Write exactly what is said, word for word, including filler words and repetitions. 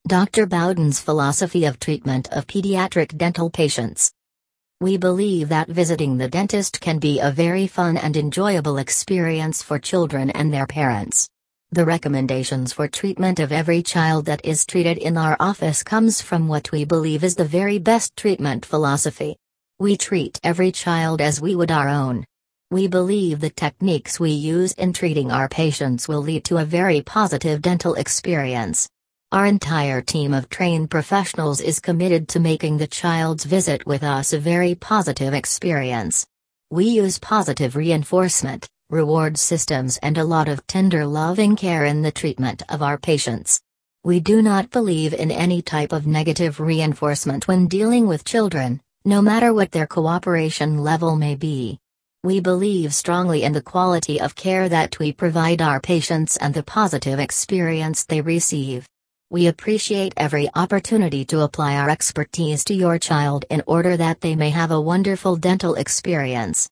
Doctor Bowden's philosophy of treatment of pediatric dental patients. We believe that visiting the dentist can be a very fun and enjoyable experience for children and their parents. The recommendations for treatment of every child that is treated in our office comes from what we believe is the very best treatment philosophy. We treat every child as we would our own. We believe the techniques we use in treating our patients will lead to a very positive dental experience. Our entire team of trained professionals is committed to making the child's visit with us a very positive experience. We use positive reinforcement, reward systems and a lot of tender loving care in the treatment of our patients. We do not believe in any type of negative reinforcement when dealing with children, no matter what their cooperation level may be. We believe strongly in the quality of care that we provide our patients and the positive experience they receive. We appreciate every opportunity to apply our expertise to your child in order that they may have a wonderful dental experience.